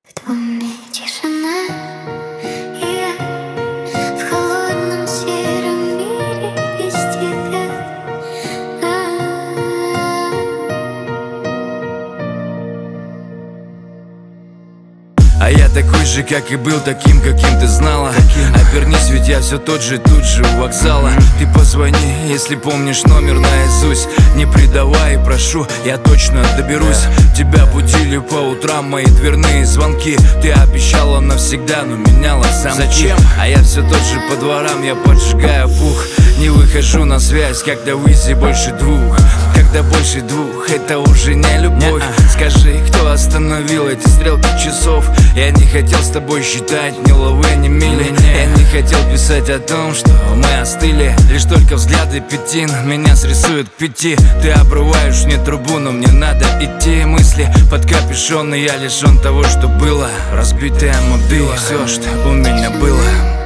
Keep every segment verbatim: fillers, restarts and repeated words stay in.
В доме тишина, и я в холодном сером мире без тебя. А я такой же, как и был, таким, каким ты знала. Обернись, ведь я все тот же, тут же у вокзала. Ты позвони, если помнишь номер наизусть. Не предавай, прошу, я точно доберусь. Тебя будили по утрам мои дверные звонки. Ты обещала навсегда, но меняла замки. Зачем? А я все тот же по дворам, я поджигаю пух. Не выхожу на связь, когда в Изи больше двух. Когда больше двух, это уже не любовь. Скажи, кто остановил эти стрелки часов? Я не хотел с тобой считать ни лавы, ни мили. Я не хотел писать о том, что мы остыли. Лишь только взгляды пятин меня срисуют к пяти. Ты обрываешь мне трубу, но мне надо идти. Мысли под капюшон, и я лишен того, что было. Разбитая мобила, все, что у меня было.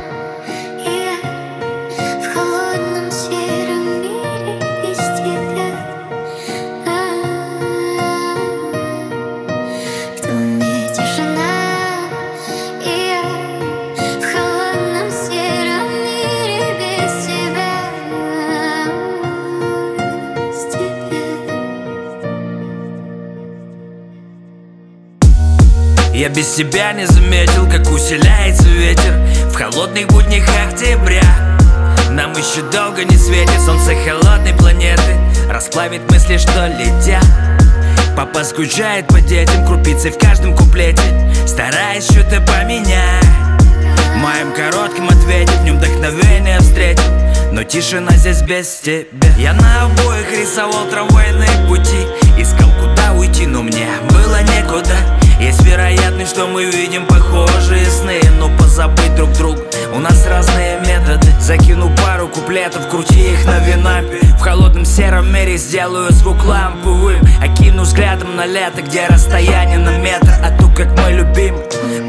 Я без тебя не заметил, как усиляется ветер в холодных буднях октября. Нам еще долго не светит солнце холодной планеты, расплавит мысли, что летят. Папа скучает по детям, крупицей в каждом куплете, стараясь что-то поменять. В моем коротком ответе в нем вдохновение встретил, но тишина здесь без тебя. Я на обоих рисовал трамвайные пути, искал куда уйти, но мне было некуда. Есть вероятность, что мы видим похожие сны, но позабыть друг друга у нас разные методы. Закину пару куплетов, крути их на винампе. В холодном сером мире сделаю звук ламповым. Окину взглядом на лето, где расстояние на метр. А то, как мы любим,